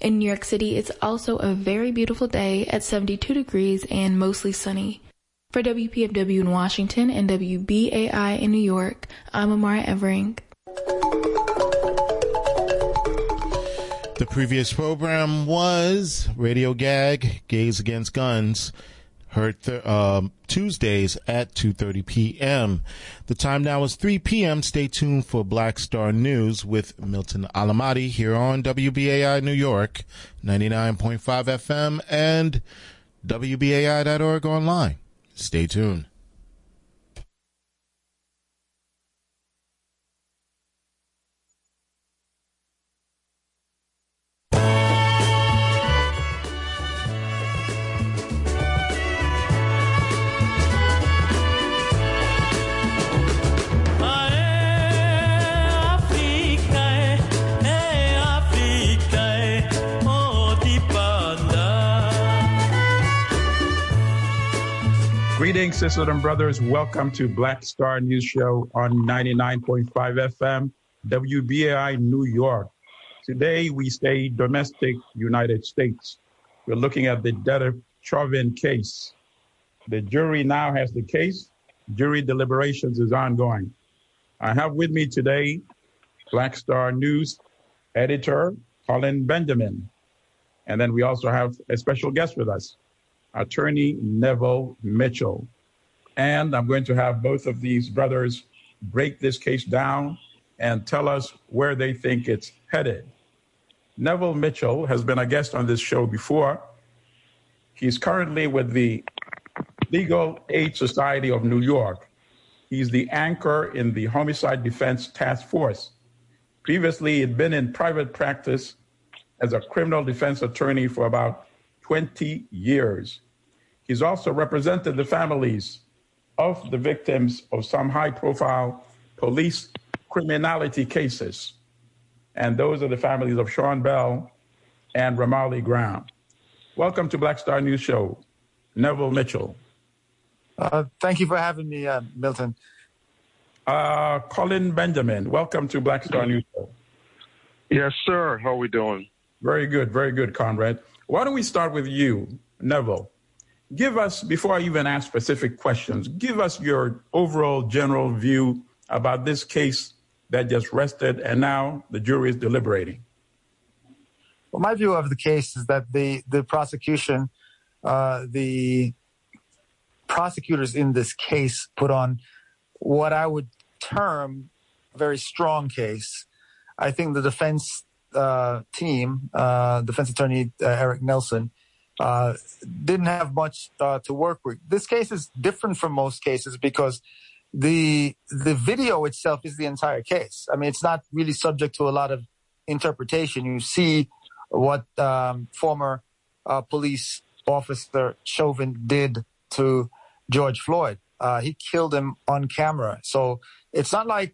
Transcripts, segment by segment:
In New York City, it's also a very beautiful day at 72 degrees and mostly sunny. For WPFW in Washington and WBAI in New York, I'm Amara Evering. The previous program was Radio Gag, Gays Against Guns, heard Tuesdays at 2:30 p.m. The time now is 3 p.m. Stay tuned for Black Star News with Milton Alamati here on WBAI New York, 99.5 FM and WBAI.org online. Stay tuned. Greetings, sisters and brothers. Welcome to Black Star News Show on 99.5 FM, WBAI New York. Today, we stay domestic United States. We're looking at the Derek Chauvin case. The jury now has the case. Jury deliberations is ongoing. I have with me today Black Star News editor, Colin Benjamin. And then we also have a special guest with us, Attorney Neville Mitchell. And I'm going to have both of these brothers break this case down and tell us where they think it's headed. Neville Mitchell has been a guest on this show before. He's currently with the Legal Aid Society of New York. He's the anchor in the Homicide Defense Task Force. Previously, he'd been in private practice as a criminal defense attorney for about 20 years. He's also represented the families of the victims of some high-profile police criminality cases. And those are the families of Sean Bell and Ramarley Graham. Welcome to Black Star News Show, Neville Mitchell. Thank you for having me, Milton. Colin Benjamin, welcome to Black Star News Show. Yes, sir. How are we doing? Very good, Conrad. Why don't we start with you, Neville? Give us, before I even ask specific questions, give us your overall general view about this case that just rested and now the jury is deliberating. Well, my view of the case is that the prosecution, the prosecutors in this case put on what I would term a very strong case. I think the defense team, defense attorney Eric Nelson, didn't have much to work with. This case is different from most cases because the video itself is the entire case. I mean, it's not really subject to a lot of interpretation. You see what former police officer Chauvin did to George Floyd. He killed him on camera. So it's not like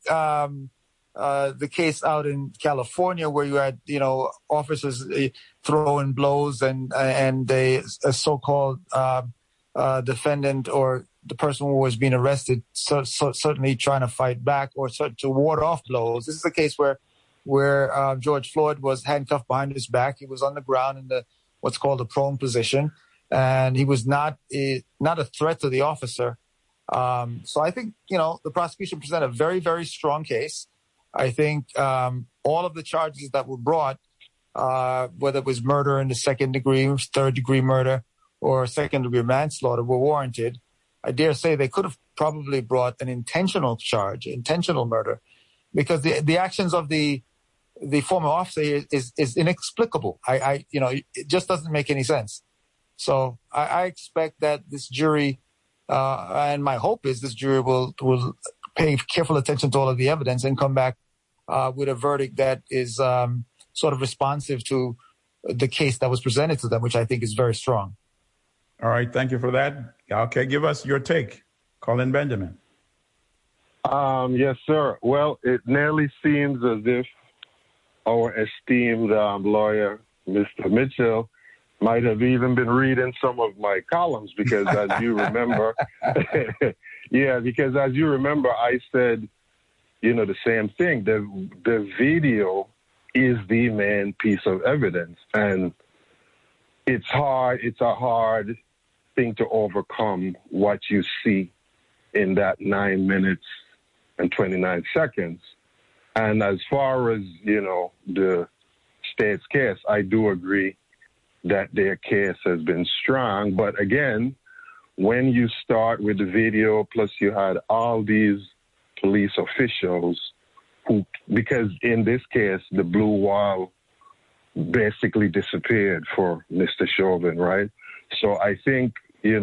the case out in California where you had, officers throwing blows and a so-called defendant or the person who was being arrested certainly trying to fight back or to ward off blows. This is a case where George Floyd was handcuffed behind his back. He was on the ground in what's called a prone position, and he was not a threat to the officer. So I think, the prosecution presented a very, very strong case. I think all of the charges that were brought, whether it was murder in the second degree, third degree murder, or second degree manslaughter, were warranted. I dare say they could have probably brought an intentional charge, intentional murder, because the actions of the former officer is inexplicable. It just doesn't make any sense. So I expect that this jury, and my hope is this jury will pay careful attention to all of the evidence and come back with a verdict that is sort of responsive to the case that was presented to them, which I think is very strong. All right. Thank you for that. Okay. Give us your take, Colin Benjamin. Yes, sir. Well, it nearly seems as if our esteemed lawyer, Mr. Mitchell, might have even been reading some of my columns because as you remember, I said, the same thing. The video is the main piece of evidence. And it's a hard thing to overcome what you see in that 9 minutes and 29 seconds. And as far as, the state's case, I do agree that their case has been strong. But again, when you start with the video, plus you had all these police officials who, because in this case, the blue wall basically disappeared for Mr. Chauvin, right? So I think,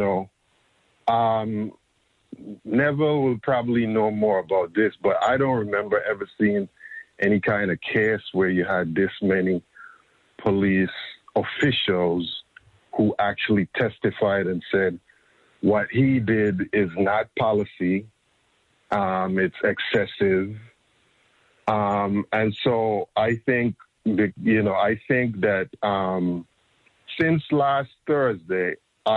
Neville will probably know more about this, but I don't remember ever seeing any kind of case where you had this many police officials who actually testified and said what he did is not policy, it's excessive. And so I think, that since last Thursday,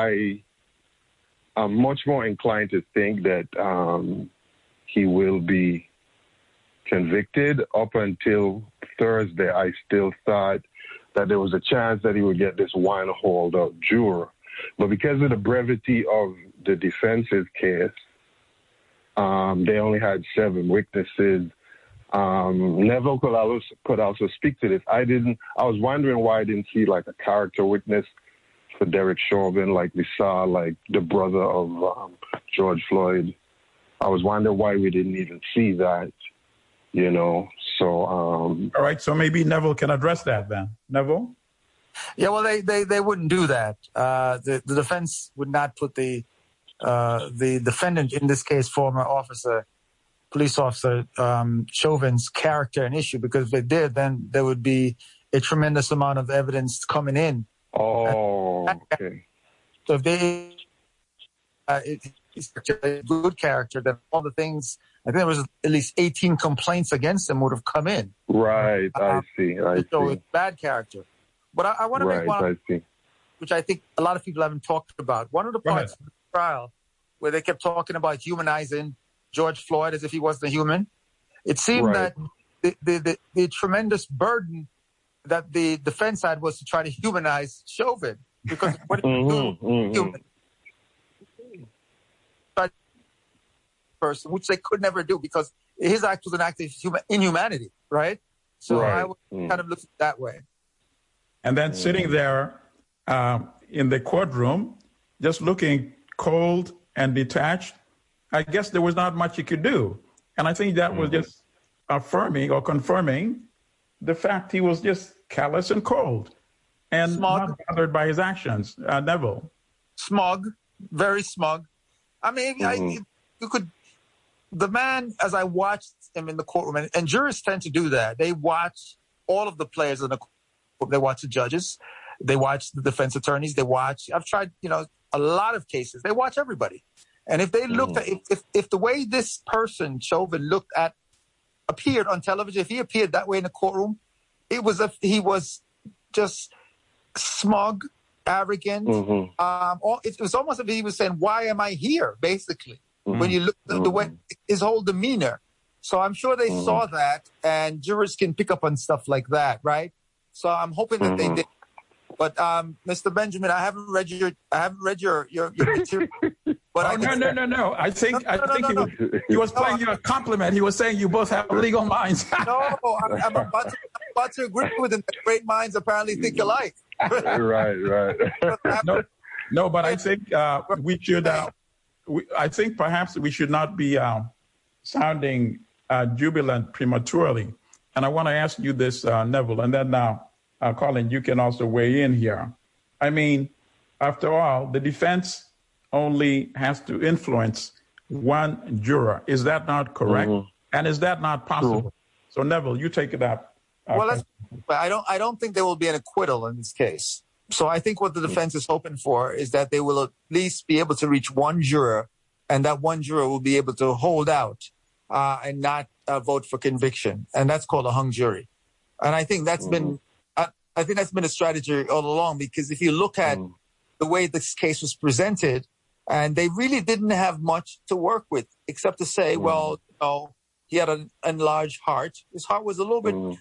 I'm much more inclined to think that he will be convicted. Up until Thursday, I still thought that there was a chance that he would get this one holdout juror. But because of the brevity of the defense's case, they only had 7 witnesses. Neville could also speak to this. I was wondering why I didn't see like a character witness for Derek Chauvin, like we saw, like the brother of George Floyd. I was wondering why we didn't even see that, So. All right. So maybe Neville can address that then. Neville? Yeah, well, they wouldn't do that. The defense would not put the defendant, in this case, former police officer Chauvin's character an issue, because if they did, then there would be a tremendous amount of evidence coming in. Oh, okay. So if they it's a good character, then all the things, I think there was at least 18 complaints against him would have come in. Right, I see. So it's bad character. But I want to make one, which I think a lot of people haven't talked about. One of the parts of the trial where they kept talking about humanizing George Floyd as if he wasn't a human, it seemed that the tremendous burden that the defense had was to try to humanize Chauvin, because what did you do? Human person, which they could never do, because his act was an act of inhumanity, right? So I would kind of look at it that way. And then sitting there in the courtroom, just looking cold and detached, I guess there was not much he could do. And I think that was just affirming or confirming the fact he was just callous and cold and not bothered by his actions. Neville. Smug, very smug. I mean, you could, the man, as I watched him in the courtroom, and jurors tend to do that. They watch all of the players in the courtroom. They watch the judges. They watch the defense attorneys. I've tried, a lot of cases. They watch everybody. And if they looked at, if the way this person, Chauvin, appeared on television, if he appeared that way in the courtroom, he was just smug, arrogant. It was almost as if he was saying, "Why am I here?" Basically, when you look at the way his whole demeanor. So I'm sure they saw that, and jurors can pick up on stuff like that, right? So I'm hoping that they did. But Mr. Benjamin, I haven't read your material. But No. I think he was playing you a compliment. He was saying you both have legal minds. No, I'm about to agree with him that great minds apparently think alike. Right. No, but I think we should. I think perhaps we should not be sounding jubilant prematurely. And I want to ask you this, Neville, and then now, Colin, you can also weigh in here. I mean, after all, the defense only has to influence one juror. Is that not correct? And is that not possible? So, Neville, you take it up. Well, I don't think there will be an acquittal in this case. So I think what the defense is hoping for is that they will at least be able to reach one juror, and that one juror will be able to hold out and not vote for conviction. And that's called a hung jury. And I think that's been a strategy all along, because if you look at the way this case was presented, and they really didn't have much to work with except to say, well, he had an enlarged heart. His heart was a little bit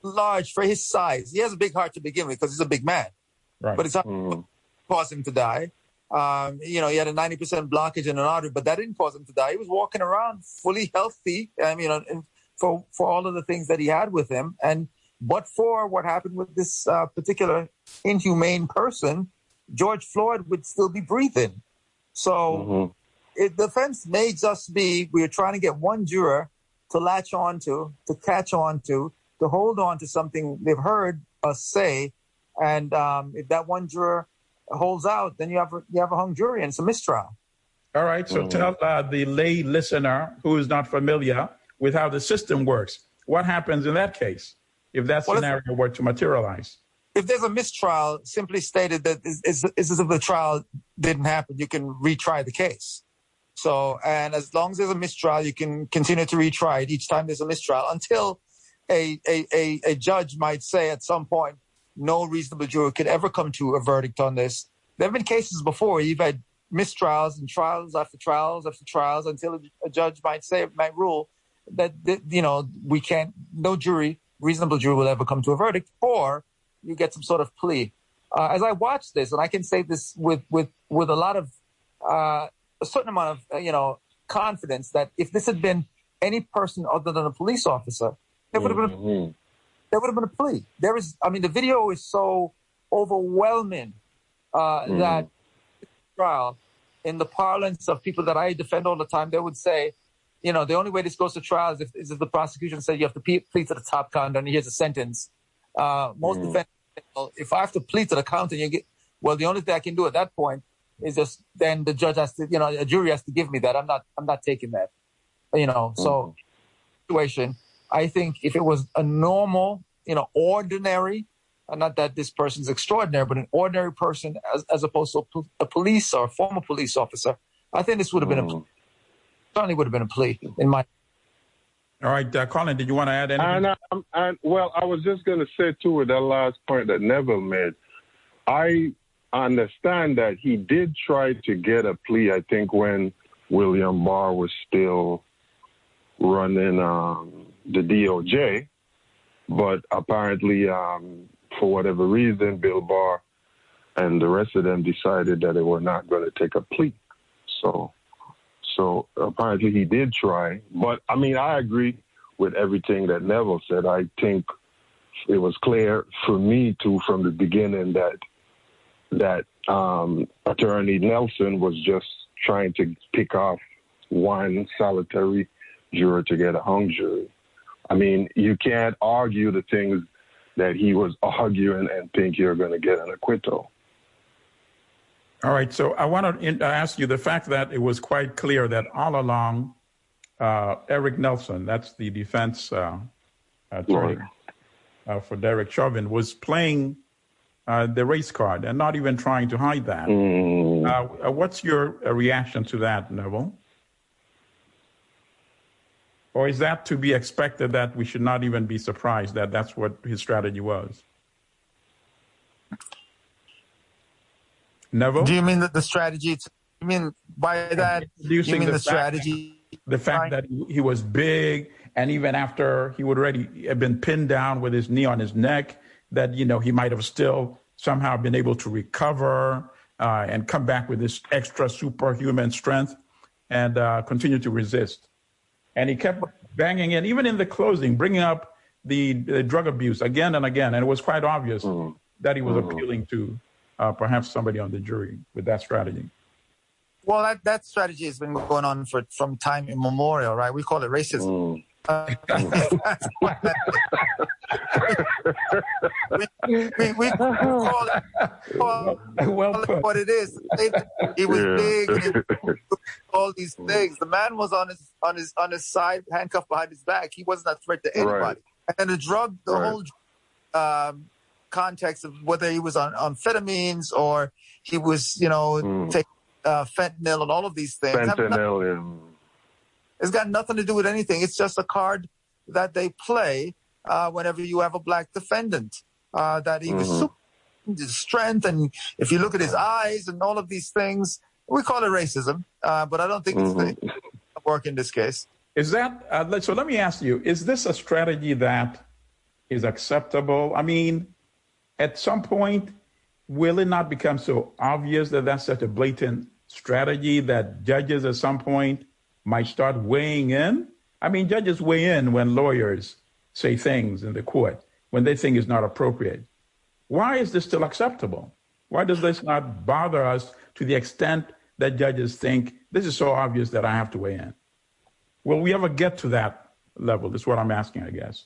large for his size. He has a big heart to begin with because he's a big man. Right. But it's not caused him to die. He had a 90% blockage in an artery, but that didn't cause him to die. He was walking around fully healthy, for all of the things that he had with him. But for what happened with this particular inhumane person, George Floyd would still be breathing. So the defense may just be, we're trying to get one juror to latch on to catch on to hold on to something they've heard us say. And if that one juror holds out, then you have a hung jury and it's a mistrial. All right. So tell the lay listener who is not familiar with how the system works, what happens in that case if that scenario were to materialize? If there's a mistrial, simply stated that is as if the trial didn't happen, you can retry the case. So, and as long as there's a mistrial, you can continue to retry it each time there's a mistrial until a judge might say at some point, no reasonable juror could ever come to a verdict on this. There have been cases before you've had mistrials and trials after trials after trials until a judge might rule that we can't, no reasonable jury will ever come to a verdict, or you get some sort of plea. As I watch this, and I can say this with a lot of a certain amount of confidence, that if this had been any person other than a police officer, there would have been a plea. The video is so overwhelming that trial, in the parlance of people that I defend all the time, they would say, the only way this goes to trial is if the prosecution said you have to plead to the top count and here's a sentence. Most defendants say, well, if I have to plead to the count and the only thing I can do at that point is just then the judge has to, a jury has to give me that. I'm not taking that. So situation. I think if it was a normal, ordinary, not that this person's extraordinary, but an ordinary person as opposed to a police or a former police officer, I think this would have been certainly would have been a plea in my. All right, Colin, did you want to add anything? I was just going to say too, with that last point that Neville made, I understand that he did try to get a plea, I think, when William Barr was still running the DOJ, but apparently for whatever reason, Bill Barr and the rest of them decided that they were not going to take a plea. So apparently he did try. But, I agree with everything that Neville said. I think it was clear for me, too, from the beginning that Attorney Nelson was just trying to pick off one solitary juror to get a hung jury. You can't argue the things that he was arguing and think you're going to get an acquittal. All right, so I want to ask you the fact that it was quite clear that all along, Eric Nelson, that's the defense attorney for Derek Chauvin, was playing the race card and not even trying to hide that. What's your reaction to that, Neville? Or is that to be expected that we should not even be surprised that that's what his strategy was? Neville? Do you mean that the strategy? You mean by that? You mean the strategy? The fact that he was big, and even after he would already have been pinned down with his knee on his neck, that he might have still somehow been able to recover and come back with this extra superhuman strength and continue to resist. And he kept banging in, even in the closing, bringing up the drug abuse again and again. And it was quite obvious that he was appealing to perhaps somebody on the jury with that strategy. Well, that strategy has been going on from time immemorial, right? We call it racism. We call it what it is. He was big and he did all these things. The man was on his side, handcuffed behind his back. He wasn't a threat to anybody. Right. And the whole context of whether he was on amphetamines or he was, taking fentanyl and all of these things. It's got nothing to do with anything. It's just a card that they play whenever you have a black defendant. That he was super his strength, and if you look at his eyes and all of these things, we call it racism. But I don't think it's going to work in this case. Is that so? Let me ask you: is this a strategy that is acceptable? I mean, at some point, will it not become so obvious that that's such a blatant strategy that judges at some point might start weighing in? I mean, judges weigh in when lawyers say things in the court when they think it's not appropriate. Why is this still acceptable? Why does this not bother us to the extent that judges think this is so obvious that I have to weigh in? Will we ever get to that level? That's what I'm asking, I guess.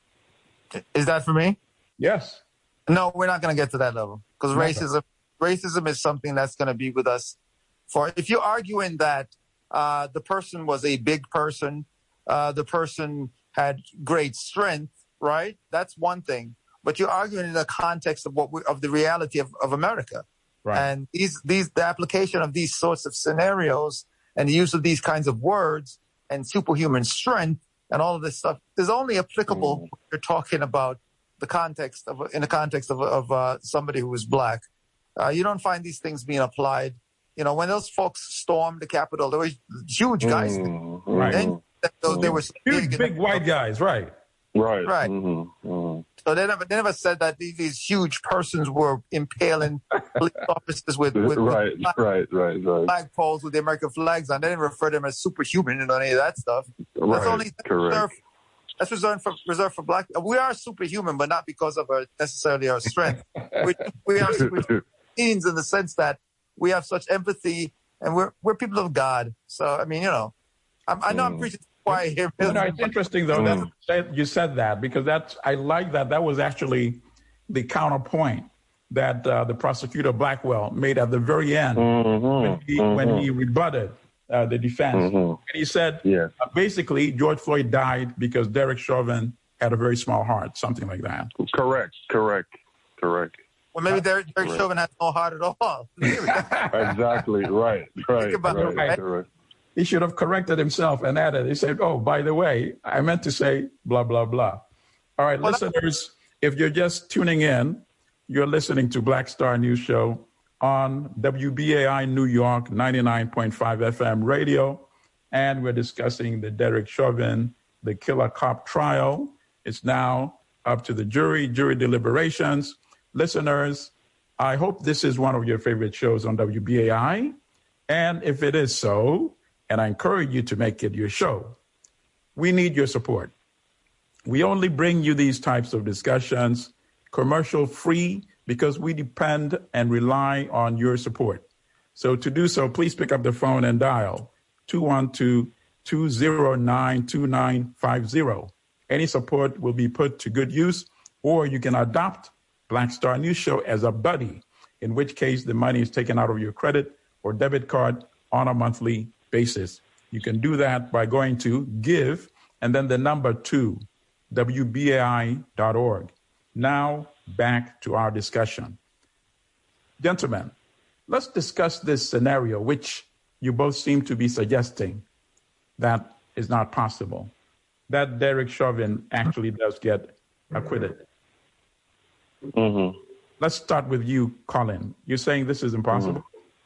Is that for me? Yes. No, we're not going to get to that level because racism is something that's going to be with us for. If you're arguing that the person was a big person, the person had great strength, right? That's one thing. But you're arguing in the context of of the reality of America, right? And the application of these sorts of scenarios and the use of these kinds of words and superhuman strength and all of this stuff is only applicable when you're talking about in the context of somebody who is black. You don't find these things being applied. You know, when those folks stormed the Capitol, there were huge guys. Right. And they were huge, big white guys, right? Right. Right. So they never said that these huge persons were impaling police officers with flag poles with the American flags on. They didn't refer to them as superhuman and any of that stuff. That's only reserved for black. We are superhuman, but not because of necessarily our strength. we are superhuman beings in the sense that we have such empathy and we're people of God. So I mean, you know, I know I'm preaching. Why here? No, it's interesting though that you said that because I like that. That was actually the counterpoint that the prosecutor Blackwell made at the very end when he rebutted the defense. And he said, basically, George Floyd died because Derek Chauvin had a very small heart, something like that. Correct. Well, maybe Derek Chauvin has no heart at all. Exactly. Right. Think about it, right. He should have corrected himself and added, he said, oh, by the way, I meant to say blah, blah, blah. All right, listeners, if you're just tuning in, you're listening to Black Star News Show on WBAI New York 99.5 FM radio. And we're discussing the Derek Chauvin, the killer cop trial. It's now up to the jury deliberations. Listeners, I hope this is one of your favorite shows on WBAI. And if it is so, and I encourage you to make it your show, we need your support. We only bring you these types of discussions commercial free because we depend and rely on your support. So to do so, please pick up the phone and dial 212-209-2950. Any support will be put to good use, or you can adopt Black Star News Show as a buddy, in which case the money is taken out of your credit or debit card on a monthly basis. You can do that by going to give and then the number 2, WBAI.org. Now back to our discussion. Gentlemen, let's discuss this scenario, which you both seem to be suggesting that is not possible, that Derek Chauvin actually does get acquitted. Let's start with you, Colin. You're saying this is impossible?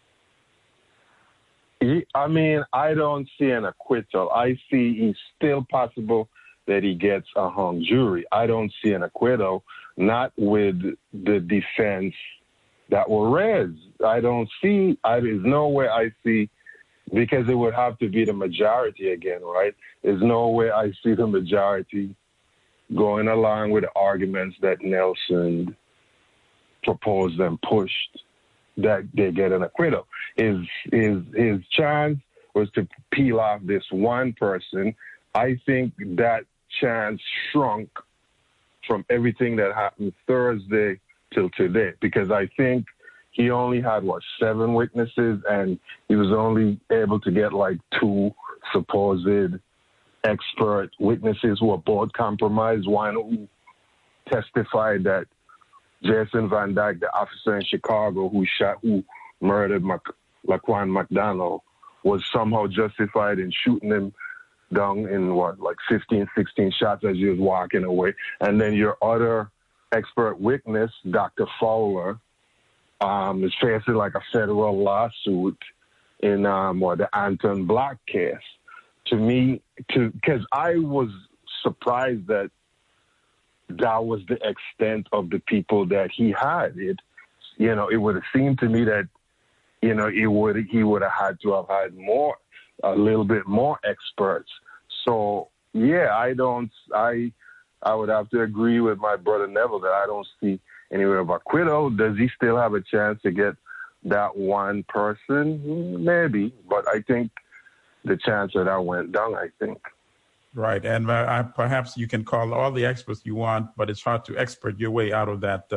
I mean, I don't see an acquittal. I see it's still possible that he gets a hung jury. I don't see an acquittal, not with the defense that were raised. There's no way I see, because it would have to be the majority again, right? There's no way I see the majority going along with the arguments that Nelson proposed and pushed, that they get an acquittal. His chance was to peel off this one person. I think that chance shrunk from everything that happened Thursday till today, because I think he only had, 7 witnesses, and he was only able to get 2 supposed expert witnesses who were both compromised. One who testified that Jason Van Dyke, the officer in Chicago who murdered Laquan McDonald, was somehow justified in shooting him down in 15, 16 shots as he was walking away. And then your other expert witness, Dr. Fowler, is facing a federal lawsuit in the Anton Block case. To me, because I was surprised that that was the extent of the people that he had. It would have seemed to me that, he would have had to have had a little bit more experts. So, yeah, I would have to agree with my brother Neville that I don't see anywhere of acquittal. Does he still have a chance to get that one person? Maybe, but I think the chance that I went down, I think. Right, and perhaps you can call all the experts you want, but it's hard to expert your way out of that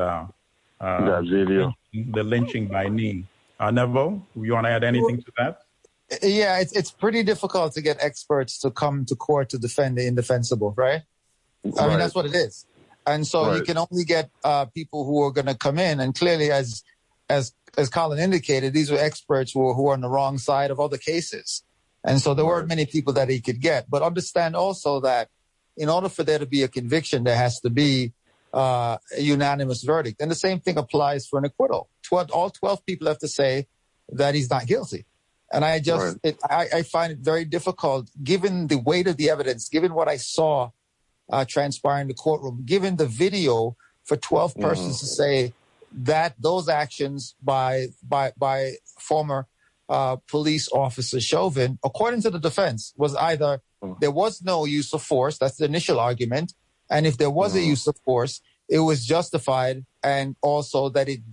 video. The lynching by knee. Neville, you want to add anything to that? Yeah, it's pretty difficult to get experts to come to court to defend the indefensible, right? I mean, that's what it is. And so you can only get people who are going to come in. And clearly, as Colin indicated, these were experts who were on the wrong side of other cases. And so there weren't many people that he could get. But understand also that in order for there to be a conviction, there has to be a unanimous verdict. And the same thing applies for an acquittal. All 12 people have to say that he's not guilty. And I find it very difficult, given the weight of the evidence, given what I saw transpire in the courtroom, given the video, for 12 persons to say that those actions by former police officer Chauvin, according to the defense, was either there was no use of force, that's the initial argument, and if there was a use of force, it was justified, and also that it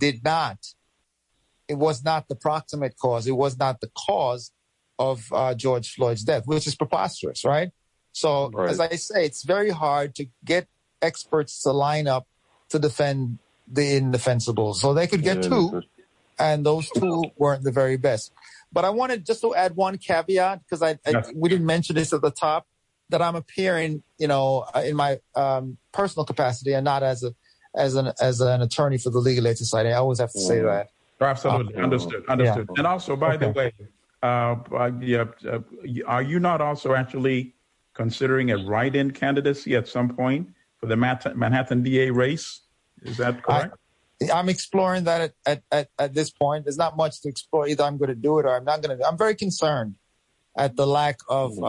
was not the proximate cause, it was not the cause of George Floyd's death, which is preposterous, right? So, as I say, it's very hard to get experts to line up to defend the indefensible. So they could get two, and those two weren't the very best. But I wanted just to add one caveat, because we didn't mention this at the top, that I'm appearing, in my personal capacity and not as an attorney for the Legal Aid Society. I always have to say that. Absolutely. Understood. Yeah. And also, by the way, are you not also actually considering a write-in candidacy at some point for the Manhattan DA race? Is that correct? I'm exploring that at this point. There's not much to explore. Either I'm going to do it or I'm not going to. I'm very concerned at the lack of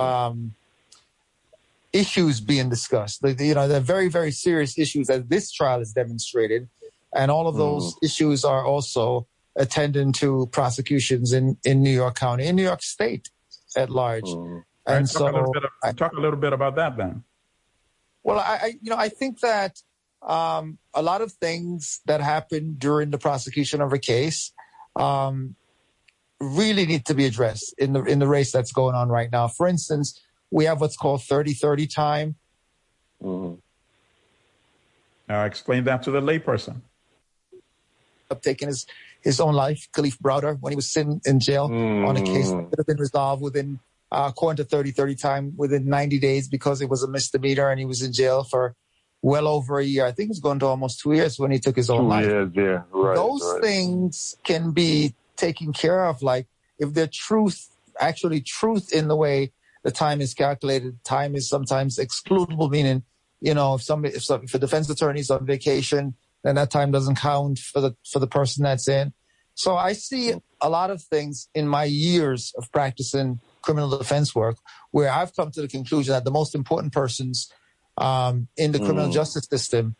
issues being discussed. They're very, very serious issues, as this trial has demonstrated. And all of those issues are also attendant to prosecutions in New York County, in New York State at large. And talk a little bit about that then. Well, I think that a lot of things that happen during the prosecution of a case really need to be addressed in the race that's going on right now. For instance, we have what's called 30-30 time. Explain that to the layperson. Taking his own life, Khalif Browder, when he was sitting in jail on a case that could have been resolved within, according to 30-30 time, within 90 days because it was a misdemeanor, and he was in jail for well over a year. I think it's going to almost 2 years when he took his own life. 2 years, yeah. Right, those things can be taken care of, like if there's truth in the way the time is calculated. Time is sometimes excludable, meaning, if a defense attorney is on vacation, then that time doesn't count for the person that's in. So I see a lot of things in my years of practicing criminal defense work where I've come to the conclusion that the most important persons in the criminal justice system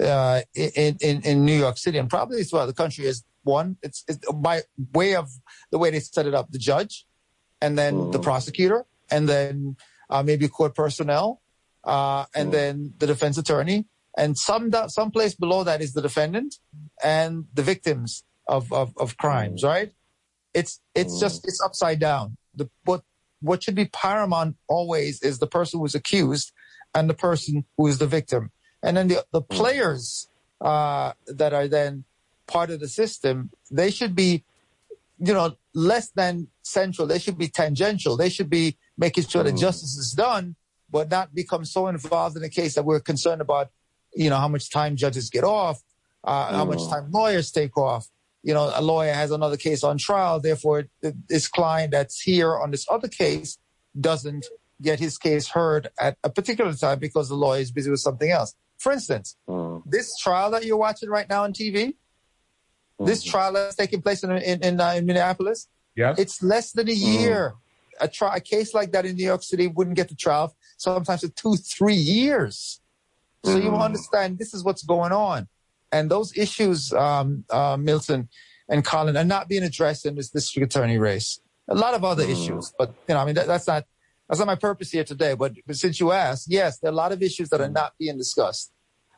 in New York City, and probably throughout the country, is one, it's by way of the way they set it up, the judge, and then the prosecutor, and then maybe court personnel, and then the defense attorney. And some place below that is the defendant and the victims of crimes, right? It's upside down. What should be paramount always is the person who's accused and the person who is the victim. And then the players that are then part of the system, they should be, less than central. They should be tangential. They should be making sure that justice is done, but not become so involved in the case that we're concerned about how much time judges get off, how much time lawyers take off. A lawyer has another case on trial. Therefore, this client that's here on this other case doesn't get his case heard at a particular time because the lawyer is busy with something else. For instance, this trial that you're watching right now on TV, this trial that's taking place in Minneapolis, it's less than a year. A case like that in New York City wouldn't get to trial sometimes for 2-3 years. So you understand this is what's going on. And those issues, Milton and Colin, are not being addressed in this district attorney race. A lot of other issues, but that's not my purpose here today. But since you asked, yes, there are a lot of issues that are not being discussed.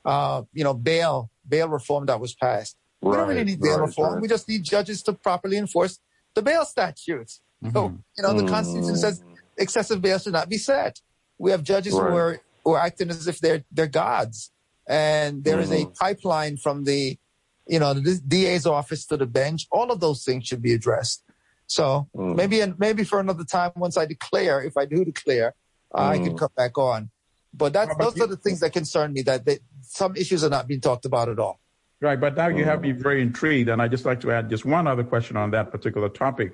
Bail reform that was passed. We don't really need bail reform. We just need judges to properly enforce the bail statutes. So, the Constitution says excessive bail should not be set. We have judges who are acting as if they're gods. And there is a pipeline from the DA's office to the bench. All of those things should be addressed. So maybe for another time, once I declare, if I do declare, I can come back on. But those are the things that concern me, that some issues are not being talked about at all. Right, but now you have me very intrigued, and I'd just like to add just one other question on that particular topic.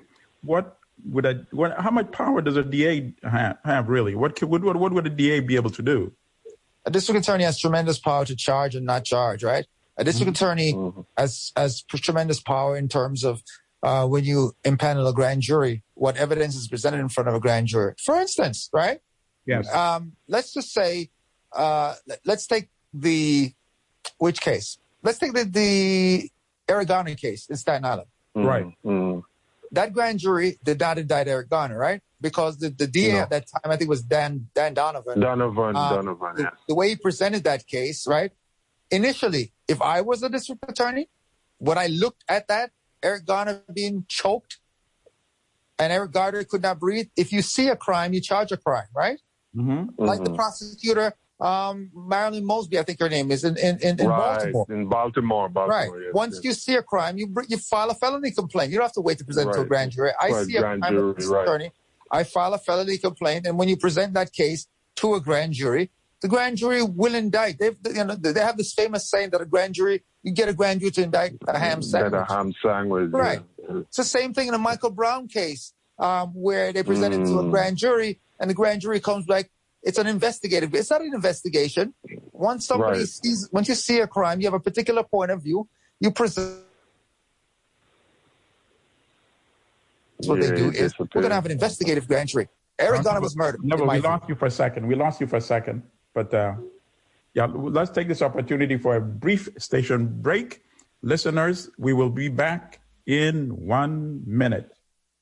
How much power does a DA have really? What would a DA be able to do? A district attorney has tremendous power to charge and not charge, right? A district attorney has tremendous power in terms of when you impanel a grand jury, what evidence is presented in front of a grand jury. For instance, right? Yes. Let's just say, let's take which case? Let's take the Eric Garner case in Staten Island. Right. That grand jury did not indict Eric Garner, right? Because the DA at that time, I think it was Dan Donovan. Donovan, yes. The way he presented that case, right? Initially, if I was a district attorney, when I looked at that, Eric Garner being choked and Eric Garner could not breathe, if you see a crime, you charge a crime, right? Like the prosecutor, Marilyn Mosby, I think her name is, in Baltimore. In Baltimore. Right. Yes, Once you see a crime, you file a felony complaint. You don't have to wait to present it to a grand jury. I see a crime as a district attorney, I file a felony complaint, and when you present that case to a grand jury, the grand jury will indict. They have this famous saying that you get a grand jury to indict a ham sandwich. Right. Yeah. It's the same thing in the Michael Brown case, where they present it to a grand jury, and the grand jury comes back. It's an investigative. It's not an investigation. Once you see a crime, you have a particular point of view. You present. What they do is we're going to have an investigative grand jury. Eric Garner was murdered. No, but we lost you for a second. But let's take this opportunity for a brief station break. Listeners, we will be back in 1 minute.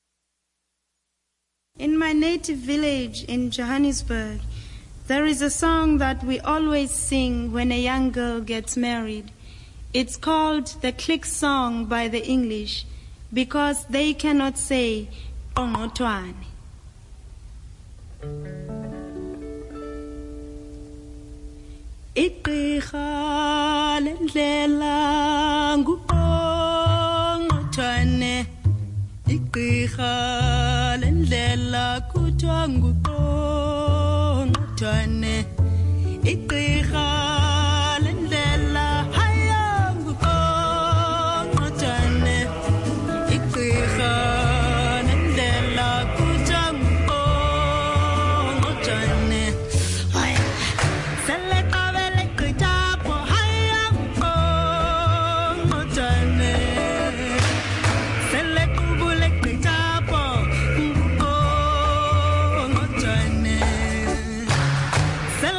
In my native village in Johannesburg, there is a song that we always sing when a young girl gets married. It's called the Click Song by the English, because they cannot say Ongotwane. Igqirha lendlela nguqongqothwane, igqirha lendlela kuthiwa nguqongqothwane, igqirha lendlela haya nguqongqothwane, igqirha lendlela kuthiwa nguqongqothwane. Seleqabele gqithapho haya nguqongqothwane, selequbule gqithapho nguqongqothwane.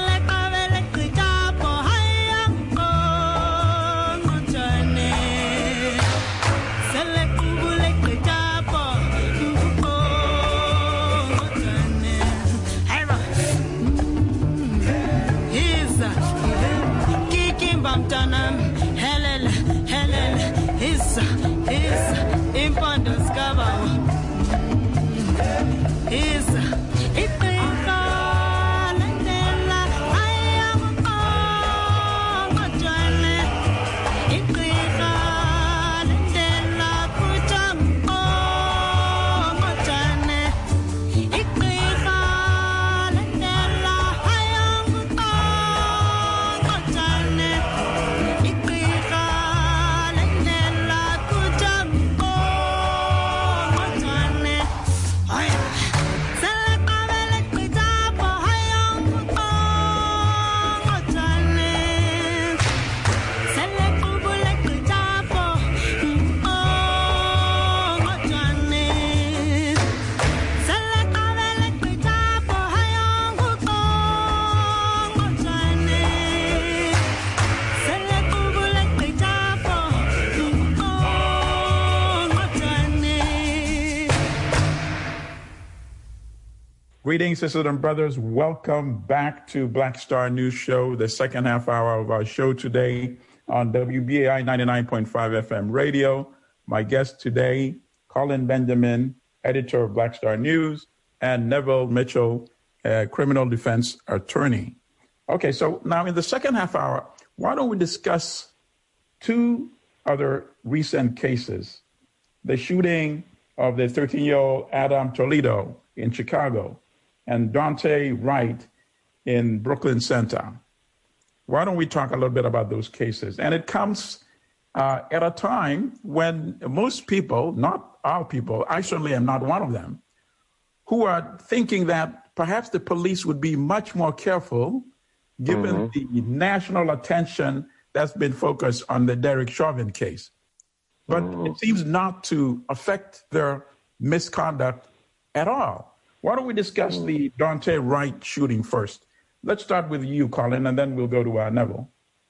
Greetings, sisters and brothers. Welcome back to Black Star News Show, the second half hour of our show today on WBAI 99.5 FM radio. My guest today, Colin Benjamin, editor of Black Star News, and Neville Mitchell, criminal defense attorney. Okay, so now in the second half hour, why don't we discuss two other recent cases? The shooting of the 13-year-old Adam Toledo in Chicago and Daunte Wright in Brooklyn Center. Why don't we talk a little bit about those cases? And it comes at a time when most people, not all people, I certainly am not one of them, who are thinking that perhaps the police would be much more careful given the national attention that's been focused on the Derek Chauvin case. But it seems not to affect their misconduct at all. Why don't we discuss the Daunte Wright shooting first? Let's start with you, Colin, and then we'll go to Neville.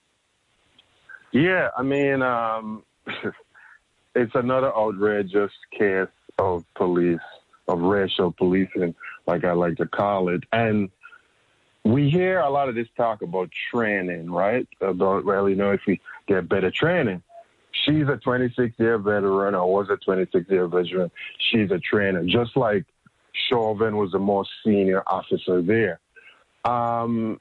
Yeah, I mean, it's another outrageous case of racial policing, like I like to call it. And we hear a lot of this talk about training, right? About, well, if we get better training. She's a 26-year veteran, or was a 26-year veteran. She's a trainer, just like Chauvin was the most senior officer there. I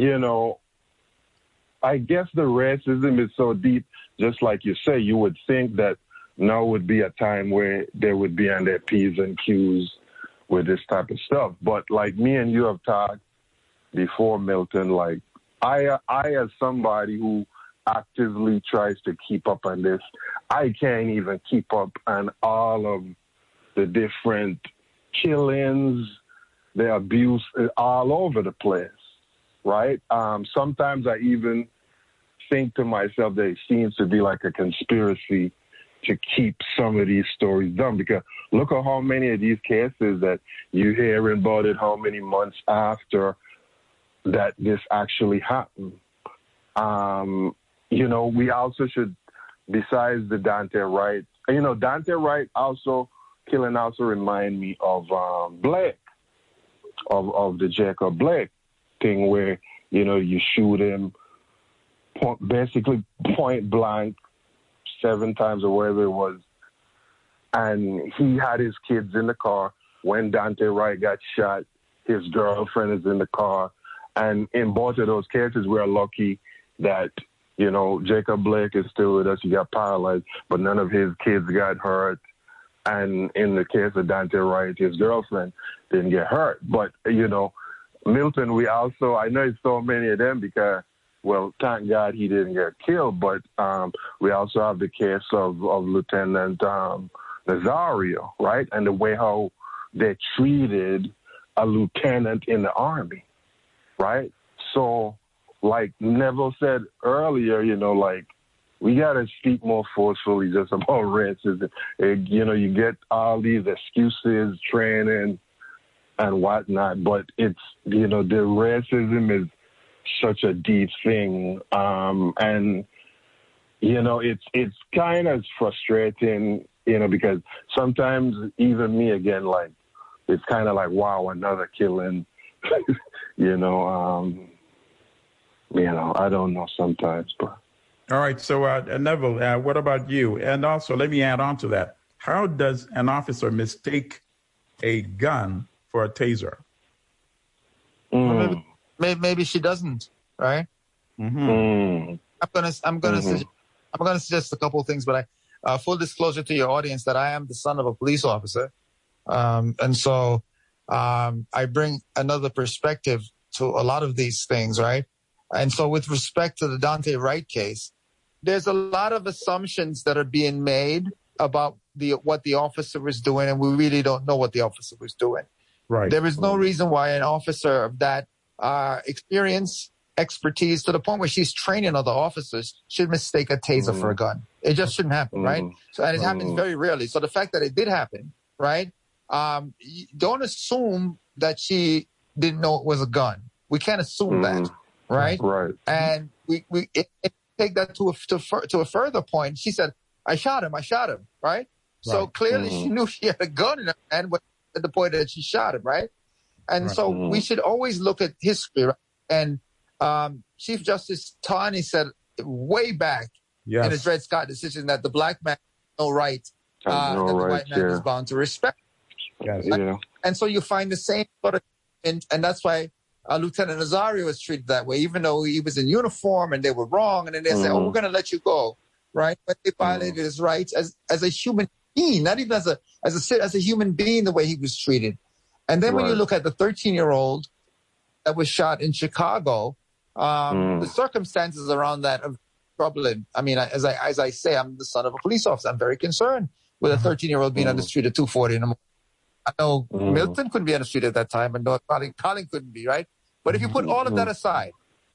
guess the racism is so deep, just like you say, you would think that now would be a time where they would be on their P's and Q's with this type of stuff. But like me and you have talked before, Milton, like I as somebody who actively tries to keep up on this, I can't even keep up on all of the different killings, the abuse all over the place, right? Sometimes I even think to myself that it seems to be like a conspiracy to keep some of these stories done, because look at how many of these cases that you hear about it, how many months after that this actually happened. We also should, besides the Daunte Wright, Daunte Wright killing also remind me of Blake, of the Jacob Blake thing where, you shoot him basically point blank 7 times or whatever it was. And he had his kids in the car. When Daunte Wright got shot, his girlfriend is in the car. And in both of those cases, we're lucky that, Jacob Blake is still with us. He got paralyzed, but none of his kids got hurt. And in the case of Daunte Wright, his girlfriend didn't get hurt. But, Milton, I know it's so many of them because, well, thank God he didn't get killed. But we also have the case of Lieutenant Nazario, right? And the way how they treated a lieutenant in the Army, right? So, like Neville said earlier, we got to speak more forcefully just about racism. You get all these excuses, training, and whatnot, but it's, the racism is such a deep thing. And, it's kind of frustrating, because sometimes even me again, like, it's kind of like, wow, another killing, I don't know sometimes, but. All right. So, Neville, what about you? And also, let me add on to that. How does an officer mistake a gun for a taser? Well, maybe she doesn't, right? I'm gonna suggest a couple of things, but full disclosure to your audience that I am the son of a police officer, and so I bring another perspective to a lot of these things, right? And so with respect to the Daunte Wright case, there's a lot of assumptions that are being made about what the officer was doing, and we really don't know what the officer was doing. Right. There is no reason why an officer of that experience, expertise, to the point where she's training other officers, should mistake a taser for a gun. It just shouldn't happen, right? So, and it happens very rarely. So the fact that it did happen, right? Don't assume that she didn't know it was a gun. We can't assume that. Right. And we take that to a further point. She said, I shot him. Right. So clearly she knew she had a gun in her hand at the point that she shot him. Right. And so we should always look at history. Right? And Chief Justice Taney said way back in the Dred Scott decision that the black man has no right that the white man is bound to respect. Yes. Right? Yeah. And so you find the same sort of, and that's why Lieutenant Nazario was treated that way, even though he was in uniform and they were wrong. And then they said, "Oh, we're going to let you go," right? But they violated his rights as a human being, not even as a human being, the way he was treated. And then when you look at the 13-year-old that was shot in Chicago, the circumstances around that are troubling. I mean, as I say, I'm the son of a police officer. I'm very concerned with a 13-year-old being on the street at 2:40 in the morning. I know Milton couldn't be on the street at that time, and Colin couldn't be, right? But if you put all of that aside,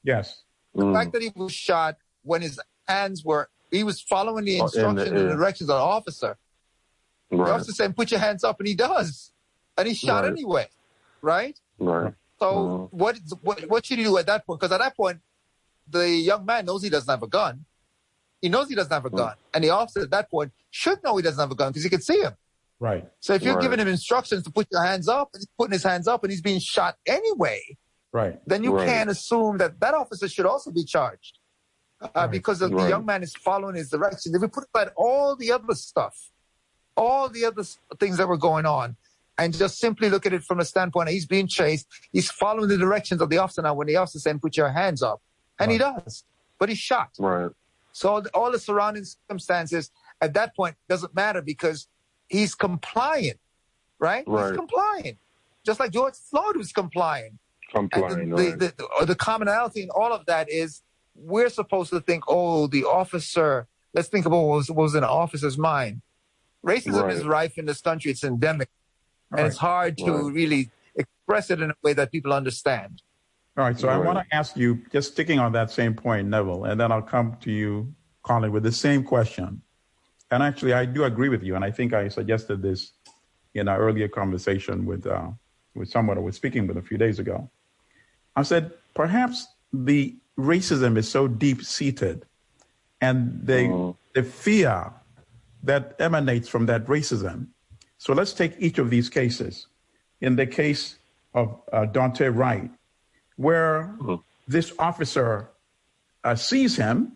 the fact that he was shot when his hands he was following the instructions and the directions of the officer. The officer said, "Put your hands up," and he does. And he's shot anyway, right? Right. So what should he do at that point? Because at that point, the young man knows he doesn't have a gun. He knows he doesn't have a gun. And the officer at that point should know he doesn't have a gun because he can see him. Right. So if you're giving him instructions to put your hands up, and he's putting his hands up and he's being shot anyway, then you can't assume that officer should also be charged because the young man is following his directions. If we put aside all the other stuff, all the other things that were going on, and just simply look at it from a standpoint of he's being chased, he's following the directions of the officer now when the officer saying, "Put your hands up." And he does, but he's shot. Right. So all the surrounding circumstances at that point doesn't matter because he's compliant, right? He's compliant. Just like George Floyd was compliant. And the commonality in all of that is we're supposed to think, the officer, let's think about what was in the officer's mind. Racism is rife in this country. It's endemic. And it's hard to really express it in a way that people understand. All right. So I want to ask you, just sticking on that same point, Neville, and then I'll come to you, Colin, with the same question. And actually, I do agree with you. And I think I suggested this in our earlier conversation with someone I was speaking with a few days ago. I said, perhaps the racism is so deep-seated and the fear that emanates from that racism. So let's take each of these cases. In the case of Daunte Wright, where this officer sees him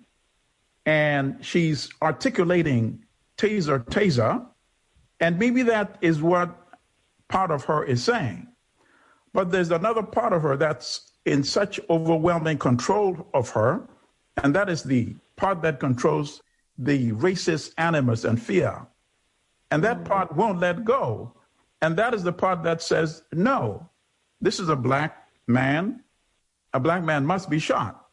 and she's articulating taser, and maybe that is what part of her is saying. But there's another part of her that's in such overwhelming control of her, and that is the part that controls the racist animus and fear. And that part won't let go. And that is the part that says, no, this is a black man. A black man must be shot.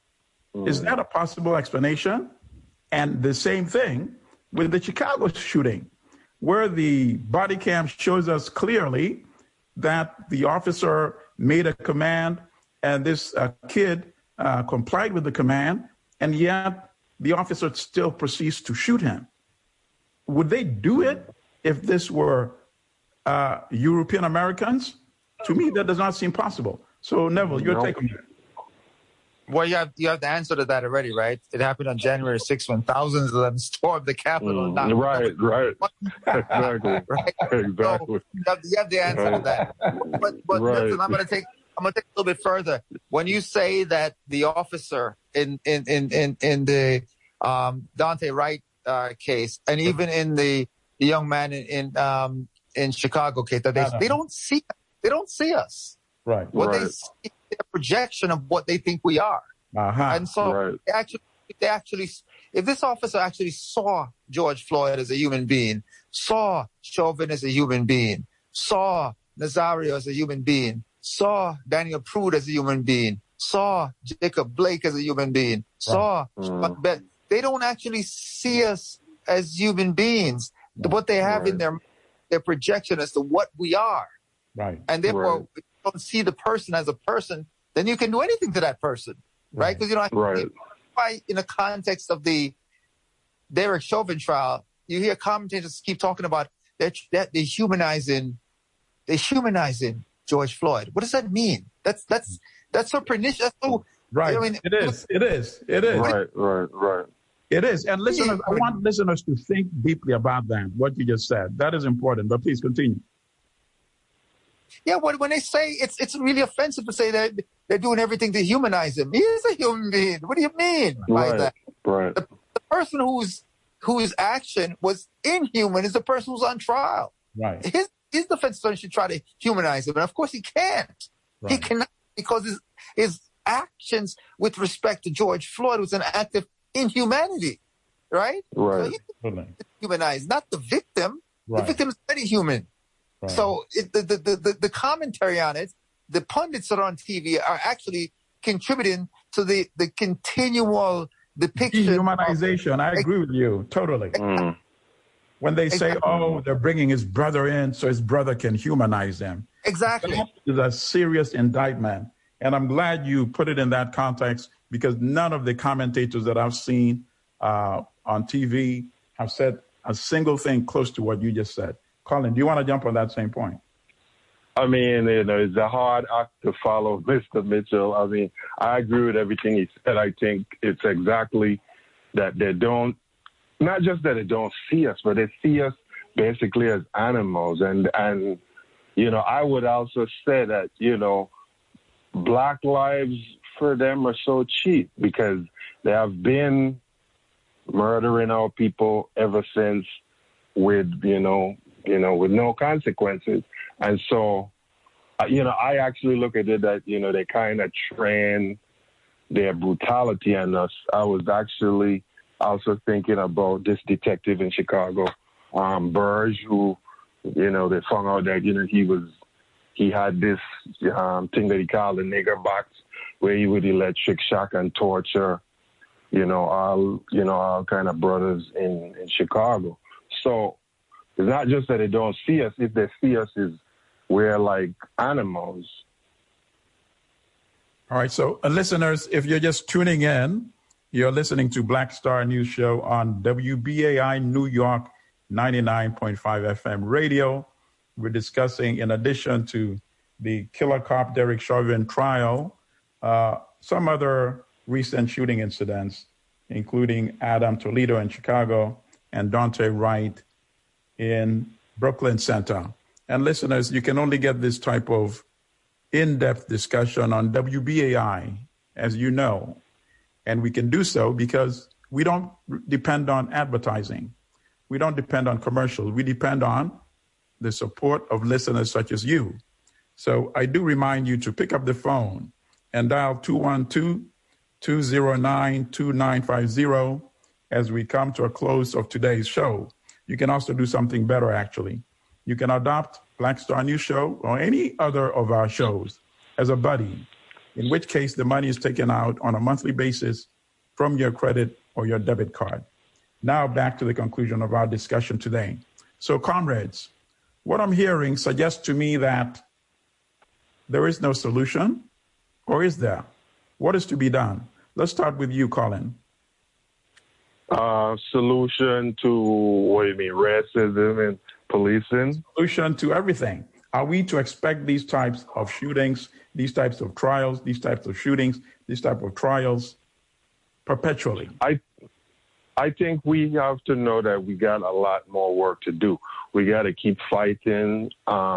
Is that a possible explanation? And the same thing with the Chicago shooting, where the body cam shows us clearly that the officer made a command and this kid complied with the command, and yet the officer still proceeds to shoot him. Would they do it if this were European Americans? To me, that does not seem possible. So, Neville, your take on that. Well, you have the answer to that already, right? It happened on January 6th when thousands of them stormed the Capitol. Right. Exactly. Right? Exactly. So you have the answer to that. But listen, I'm going to take a little bit further. When you say that the officer in the Daunte Wright case, and even in the young man in Chicago case, that they don't see us. Right. They see their projection of what they think we are. And so they actually, if this officer actually saw George Floyd as a human being, saw Chauvin as a human being, saw Nazario as a human being, saw Daniel Prude as a human being, saw Jacob Blake as a human being, they don't actually see us as human beings. What they have in their projection as to what we are. Right. And therefore, if you don't see the person as a person, then you can do anything to that person, right? Because in the context of the Derek Chauvin trial, you hear commentators keep talking about that they're humanizing George Floyd. What does that mean? That's so pernicious. That's so, right. I mean, it is. Right. It is. And listeners, I want listeners to think deeply about that, what you just said. That is important, but please continue. when they say it's really offensive to say that they're doing everything to humanize him. He is a human being. What do you mean by that? Right. The person whose action was inhuman is the person who's on trial. Right. His defense attorney should try to humanize him, and of course he can't. Right. He cannot, because his actions with respect to George Floyd was an act of inhumanity, right? Right. So he humanized, not the victim. Right. The victim is very human. Right. So the commentary on it, the pundits that are on TV are actually contributing to the continual depiction. Dehumanization. I agree with you totally. When they say, "Oh, they're bringing his brother in so his brother can humanize them," exactly, that is a serious indictment. And I'm glad you put it in that context, because none of the commentators that I've seen on TV have said a single thing close to what you just said. Colin, do you want to jump on that same point? I mean, it's a hard act to follow, Mr. Mitchell. I mean, I agree with everything he said. I think it's exactly that they don't, not just that they don't see us, but they see us basically as animals. And I would also say that, Black lives for them are so cheap, because they have been murdering our people ever since with no consequences. And so, I actually look at it that, they kind of train their brutality on us. I was actually also thinking about this detective in Chicago, Burge, who, they found out that, he had this thing that he called the nigger box, where he would electric shock and torture, all kind of brothers in Chicago. So it's not just that they don't see us. If they see us, we're like animals. All right. So listeners, if you're just tuning in, you're listening to Black Star News Show on WBAI New York 99.5 FM radio. We're discussing, in addition to the killer cop Derek Chauvin trial, some other recent shooting incidents, including Adam Toledo in Chicago and Dante Wright in Brooklyn Center. And listeners, you can only get this type of in-depth discussion on WBAI, as you know. And we can do so because we don't depend on advertising. We don't depend on commercials. We depend on the support of listeners such as you. So I do remind you to pick up the phone and dial 212-209-2950 as we come to a close of today's show. You can also do something better, actually. You can adopt Black Star News Show or any other of our shows as a buddy, in which case the money is taken out on a monthly basis from your credit or your debit card. Now back to the conclusion of our discussion today. So, comrades, what I'm hearing suggests to me that there is no solution, or is there? What is to be done? Let's start with you, Colin. Solution to, what do you mean, racism and policing? Solution to everything. Are we to expect these types of shootings, these types of trials, these types of shootings, these type of trials perpetually? I think we have to know that we got a lot more work to do. We got to keep fighting.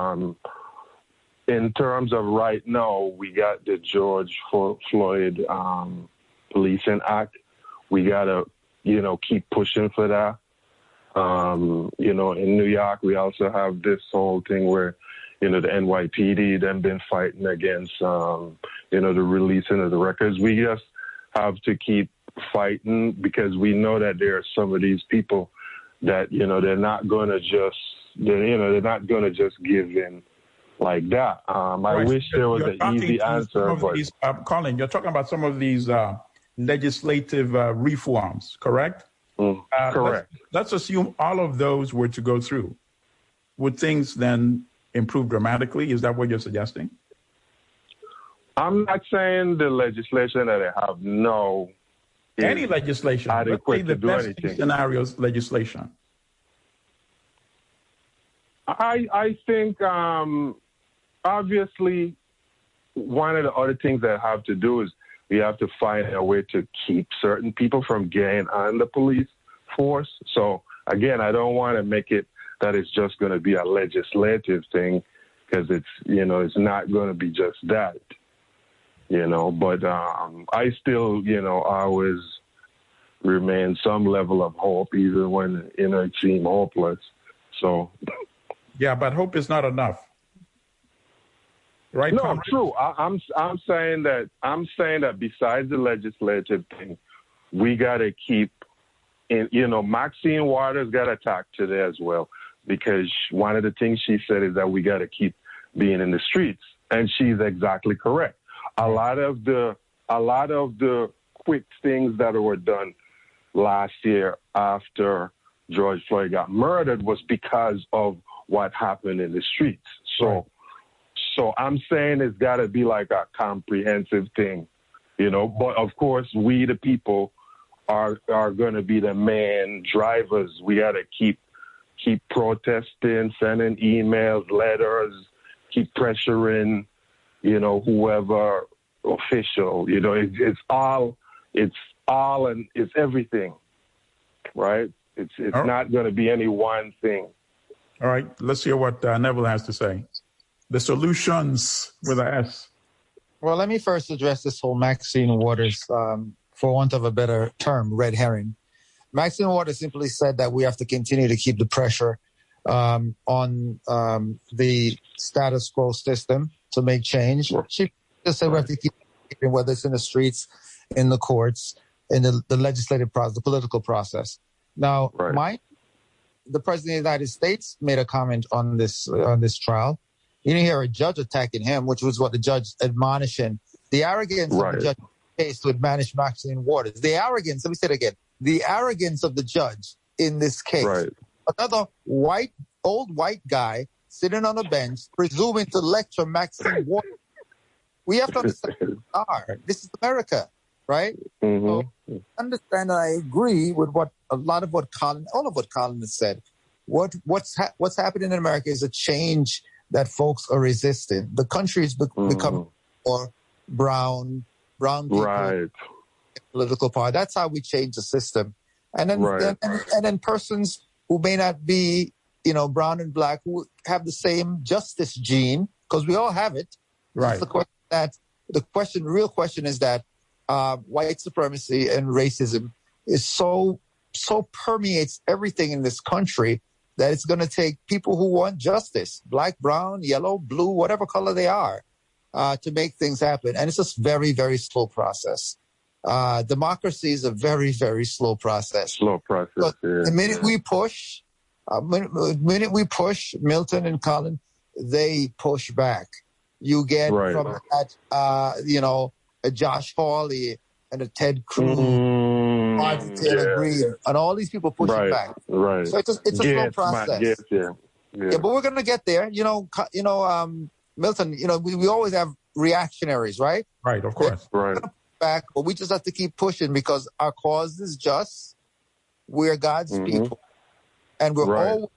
In terms of right now, we got the George Floyd Policing Act. We got to, keep pushing for that. In New York, we also have this whole thing where, the NYPD, them been fighting against, the releasing of the records. We just have to keep fighting, because we know that there are some of these people that, they're not going to just give in like that. I wish there was an easy answer. But Colin, you're talking about some of these legislative reforms, correct? Correct. Let's assume all of those were to go through. Would things then improve dramatically? Is that what you're suggesting? I'm not saying the legislation that they have any legislation, adequate the to do best anything. Scenarios legislation. I think obviously one of the other things that have to do is we have to find a way to keep certain people from getting on the police force. So again, I don't want to make it that it's just going to be a legislative thing, because it's not going to be just that, but I still, always remain some level of hope, even when, it seems hopeless. So. Yeah, but hope is not enough. Right? No, true. I'm saying that besides the legislative thing, we got to keep Maxine Waters got attacked today as well, because one of the things she said is that we got to keep being in the streets, and she's exactly correct. A lot of the quick things that were done last year after George Floyd got murdered was because of what happened in the streets. So I'm saying it's got to be like a comprehensive thing, But of course, we the people are going to be the main drivers. We got to keep protesting, sending emails, letters, keep pressuring, whoever official. It's all and it's everything, right? It's not going to be any one thing. All right, let's hear what Neville has to say. The solutions with an S. Well, let me first address this whole Maxine Waters, for want of a better term, red herring. Maxine Waters simply said that we have to continue to keep the pressure on the status quo system to make change. She just said we have to keep, whether it's in the streets, in the courts, in the legislative process, the political process. Now, the President of the United States made a comment on this trial. You didn't hear a judge attacking him, which was what the judge admonishing. The arrogance of the judge case to admonish Maxine Waters. The arrogance, let me say it again. The arrogance of the judge in this case. Right. Another old white guy sitting on a bench, presuming to lecture Maxine Waters. We have to understand this is America, right? Mm-hmm. So understand, I agree with all of what Colin has said. What's happening in America is a change that folks are resisting. The country is becoming more brown people, political power. That's how we change the system. And then and then persons who may not be, brown and black, who have the same justice gene, because we all have it. Right. The real question is that white supremacy and racism is so permeates everything in this country that it's going to take people who want justice, black, brown, yellow, blue, whatever color they are, to make things happen. And it's just very, very slow process. Democracy is a very, very slow process. The minute we push, Milton and Colin, they push back. You get from that, a Josh Hawley and a Ted Cruz, Martin Taylor Greene, and all these people pushing back. Right. So it's a slow process. Yeah, but we're going to get there. Milton, we always have reactionaries, right? Right, of course. Right. Back, but we just have to keep pushing because our cause is just. We're God's people. And we're all,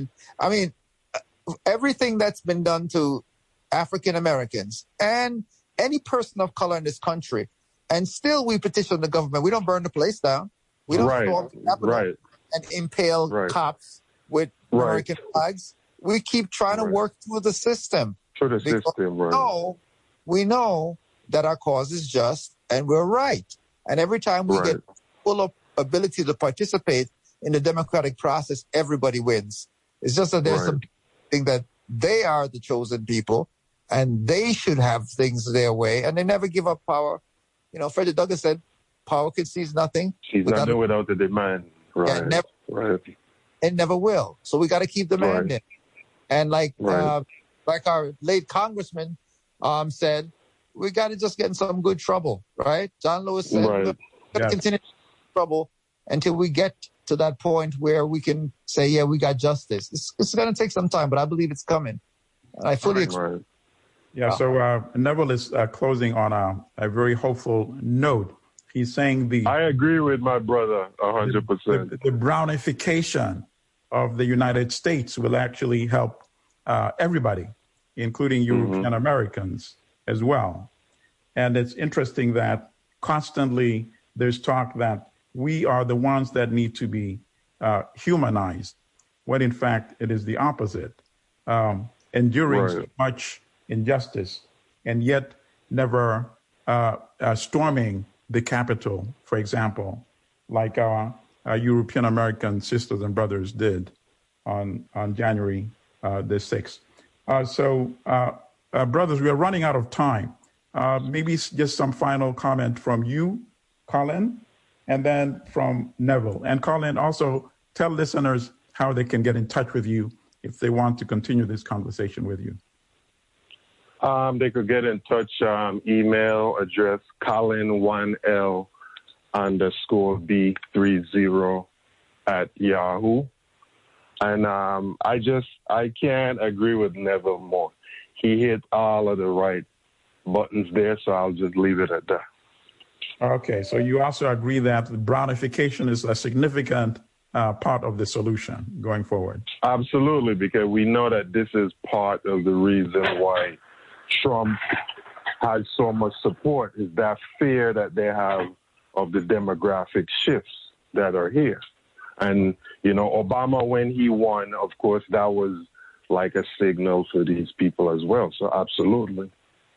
everything that's been done to African Americans and any person of color in this country, and still we petition the government. We don't burn the place down. We don't storm the Capitol and impale cops with American flags. We keep trying to work through the system. We know that our cause is just and we're right. And every time we get full of ability to participate in the democratic process, everybody wins. It's just that there's some people think that they are the chosen people and they should have things their way, and they never give up power. Frederick Douglass said, power can seize nothing. She's nothing without the demand. Right. It never will. So we got to keep demanding. And like our late congressman said, we got to just get in some good trouble, right? John Lewis said, we're going to continue trouble until we get to that point where we can say, yeah, we got justice. It's going to take some time, but I believe it's coming. And I fully expect. Yeah, so Neville is closing on a very hopeful note. He's saying I agree with my brother 100%. The brownification of the United States will actually help everybody, including European Americans as well. And it's interesting that constantly there's talk that we are the ones that need to be humanized, when in fact it is the opposite. enduring so much injustice, and yet never storming the Capitol, for example, like our European American sisters and brothers did on January the 6th. Brothers, we are running out of time. Maybe just some final comment from you, Colin, and then from Neville. And Colin, also tell listeners how they can get in touch with you if they want to continue this conversation with you. They could get in touch, email address Colin1L_B30 And I can't agree with Neville more. He hit all of the right buttons there, so I'll just leave it at that. Okay, so you also agree that brownification is a significant part of the solution going forward? Absolutely, because we know that this is part of the reason why Trump has so much support, is that fear that they have of the demographic shifts that are here. And, you know, Obama, when he won, of course, that was like a signal for these people as well. So absolutely.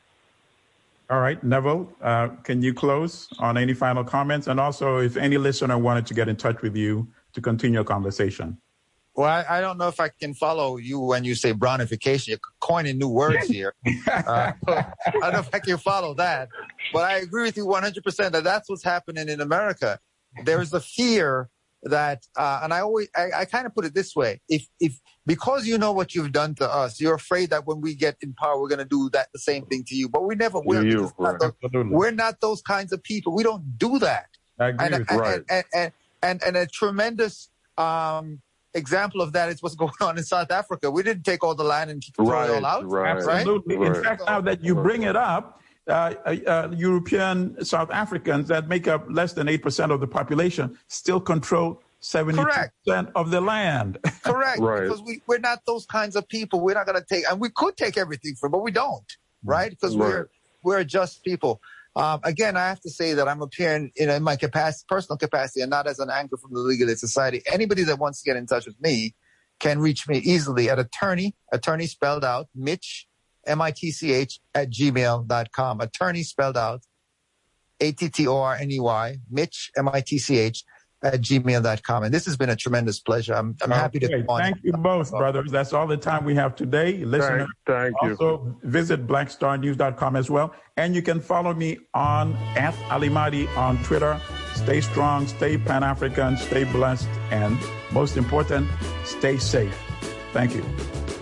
All right, Neville, can you close on any final comments? And also, if any listener wanted to get in touch with you to continue a conversation. Well, I don't know if I can follow you when you say brownification. You're coining new words here. I don't know if I can follow that. But I agree with you 100% that that's what's happening in America. There is a fear that, and I kind of put it this way: if because you know what you've done to us, you're afraid that when we get in power, we're going to do the same thing to you. But we never will. We're not those kinds of people. We don't do that. I agree with you. And a tremendous example of that is what's going on in South Africa. We didn't take all the land and throw it all out. Absolutely. Right? In fact, now that you bring it up, European South Africans that make up less than 8% of the population still control 70% of the land. Correct. Because we're not those kinds of people. We're not going to take, and we could take everything from, but we don't, right? Because we're just people. Again, I have to say that I'm appearing in my personal capacity and not as an anchor from the Legal Aid Society. Anybody that wants to get in touch with me can reach me easily at attorney spelled out, Mitch, MITCH @gmail.com. Attorney spelled out, ATTORNEY, Mitch, MITCH @gmail.com. And this has been a tremendous pleasure. I'm happy to come on. Thank you both, brothers. That's all the time we have today. Listeners, thank you. Also visit blackstarnews.com as well. And you can follow me on @Alimadi on Twitter. Stay strong, stay Pan-African, stay blessed, and most important, stay safe. Thank you.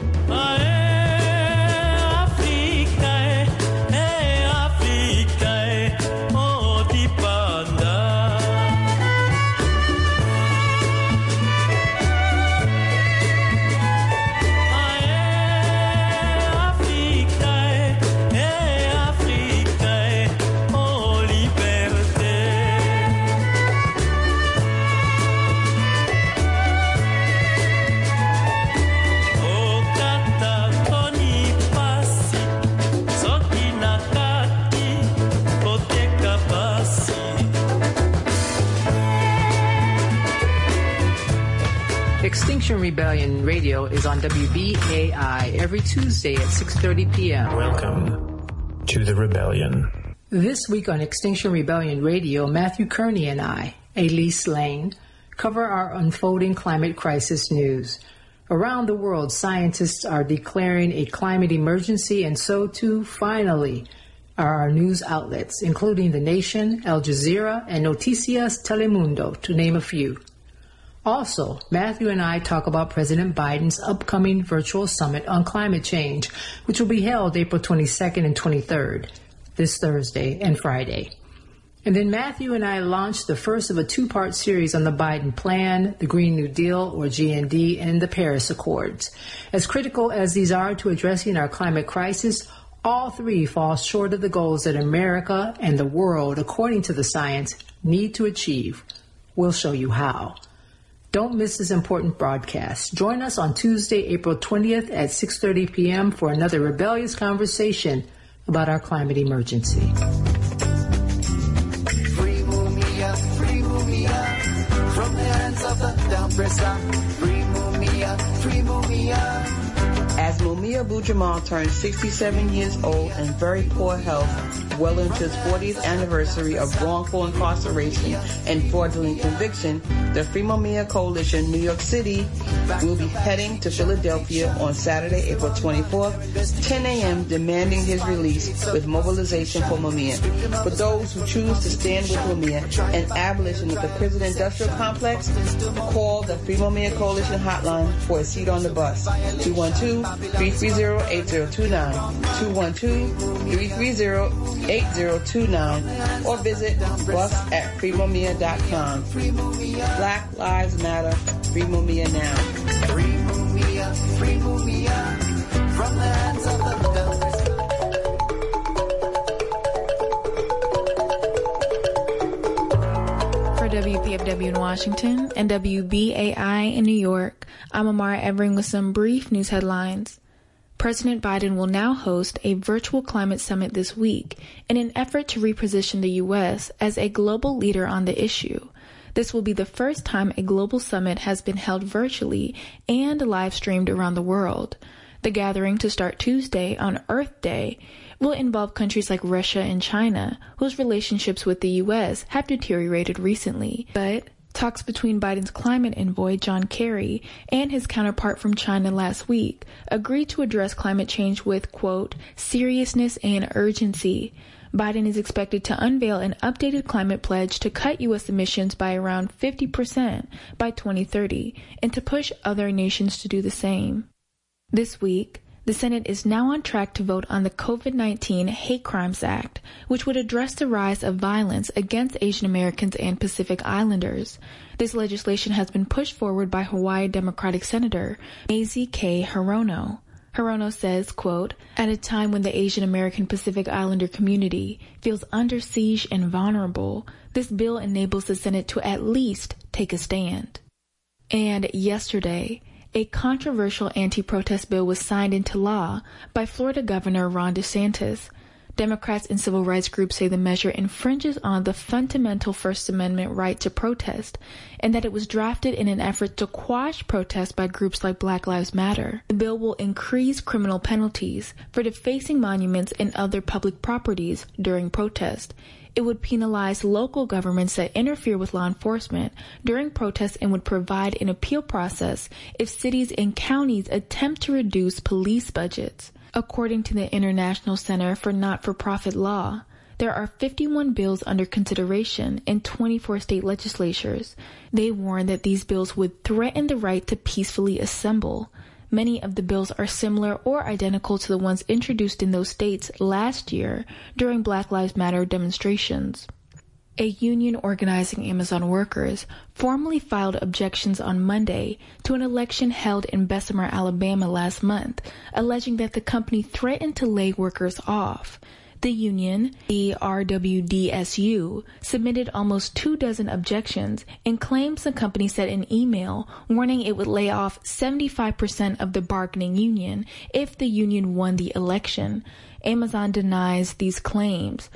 Extinction Rebellion Radio is on WBAI every Tuesday at 6:30 p.m. Welcome to the rebellion. This week on Extinction Rebellion Radio, Matthew Kearney and I, Elise Lane, cover our unfolding climate crisis news. Around the world, scientists are declaring a climate emergency, and so too, finally, are our news outlets, including The Nation, Al Jazeera, and Noticias Telemundo, to name a few. Also, Matthew and I talk about President Biden's upcoming virtual summit on climate change, which will be held April 22nd and 23rd, this Thursday and Friday. And then Matthew and I launched the first of a two-part series on the Biden plan, the Green New Deal, or GND, and the Paris Accords. As critical as these are to addressing our climate crisis, all three fall short of the goals that America and the world, according to the science, need to achieve. We'll show you how. Don't miss this important broadcast. Join us on Tuesday, April 20th at 6:30 p.m. for another rebellious conversation about our climate emergency. Free Mumia, from the hands of the down presser. Free Mumia, free Mumia. As Mumia Mumia Abu-Jamal turned 67 years old and very poor health well into his 40th anniversary of wrongful incarceration and fraudulent conviction. The Free Mumia Coalition New York City will be heading to Philadelphia on Saturday, April 24th, 10 a.m., demanding his release with mobilization for Mumia. For those who choose to stand with Mumia and abolition of the prison industrial complex, call the Free Mumia Coalition hotline for a seat on the bus. 212-330-8029, 212-330-8029, or visit bus@freemumia.com. Black Lives Matter, Free Mumia now. Free Mumia, free Mumia, from the hands of the rebels. For WPFW in Washington and WBAI in New York, I'm Amara Evering with some brief news headlines. President Biden will now host a virtual climate summit this week in an effort to reposition the U.S. as a global leader on the issue. This will be the first time a global summit has been held virtually and live streamed around the world. The gathering, to start Tuesday on Earth Day, will involve countries like Russia and China, whose relationships with the U.S. have deteriorated recently. But talks between Biden's climate envoy, John Kerry, and his counterpart from China last week agreed to address climate change with, quote, seriousness and urgency. Biden is expected to unveil an updated climate pledge to cut U.S. emissions by around 50% by 2030 and to push other nations to do the same. This week, the Senate is now on track to vote on the COVID-19 Hate Crimes Act, which would address the rise of violence against Asian Americans and Pacific Islanders. This legislation has been pushed forward by Hawaii Democratic Senator Mazie K. Hirono. Hirono says, quote, at a time when the Asian American Pacific Islander community feels under siege and vulnerable, this bill enables the Senate to at least take a stand. And yesterday, a controversial anti-protest bill was signed into law by Florida Governor Ron DeSantis. Democrats and civil rights groups say the measure infringes on the fundamental First Amendment right to protest, and that it was drafted in an effort to quash protests by groups like Black Lives Matter. The bill will increase criminal penalties for defacing monuments and other public properties during protest. It would penalize local governments that interfere with law enforcement during protests and would provide an appeal process if cities and counties attempt to reduce police budgets. According to the International Center for Not-for-Profit Law, there are 51 bills under consideration in 24 state legislatures. They warn that these bills would threaten the right to peacefully assemble. Many of the bills are similar or identical to the ones introduced in those states last year during Black Lives Matter demonstrations. A union organizing Amazon workers formally filed objections on Monday to an election held in Bessemer, Alabama last month, alleging that the company threatened to lay workers off. The union, the RWDSU, submitted almost 24 objections and claims the company sent an email warning it would lay off 75% of the bargaining union if the union won the election. Amazon denies these claims.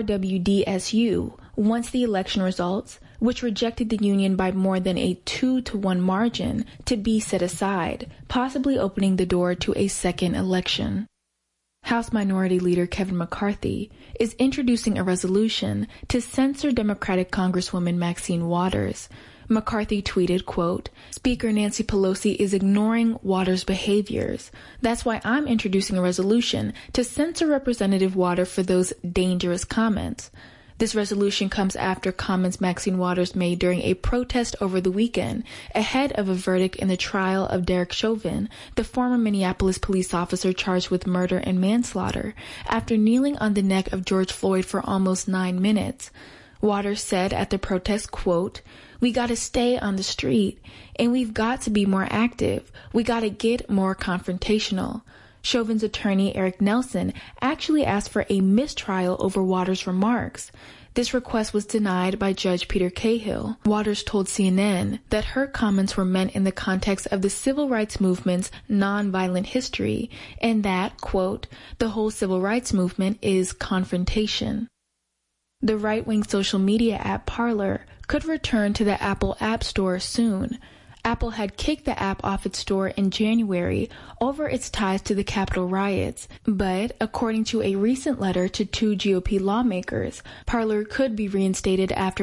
RWDSU wants the election results, which rejected the union by more than a 2-to-1 margin, to be set aside, possibly opening the door to a second election. House Minority Leader Kevin McCarthy is introducing a resolution to censor Democratic Congresswoman Maxine Waters. McCarthy tweeted, quote, Speaker Nancy Pelosi is ignoring Waters' behaviors. That's why I'm introducing a resolution to censor Representative Waters for those dangerous comments. This resolution comes after comments Maxine Waters made during a protest over the weekend ahead of a verdict in the trial of Derek Chauvin, the former Minneapolis police officer charged with murder and manslaughter, after kneeling on the neck of George Floyd for almost 9 minutes. Waters said at the protest, quote, we got to stay on the street, and we've got to be more active. We got to get more confrontational. Chauvin's attorney, Eric Nelson, actually asked for a mistrial over Waters' remarks. This request was denied by Judge Peter Cahill. Waters told CNN that her comments were meant in the context of the civil rights movement's nonviolent history, and that, quote, the whole civil rights movement is confrontation. The right-wing social media app Parler could return to the Apple App Store soon. Apple had kicked the app off its store in January over its ties to the Capitol riots. But according to a recent letter to 2 GOP lawmakers, Parler could be reinstated after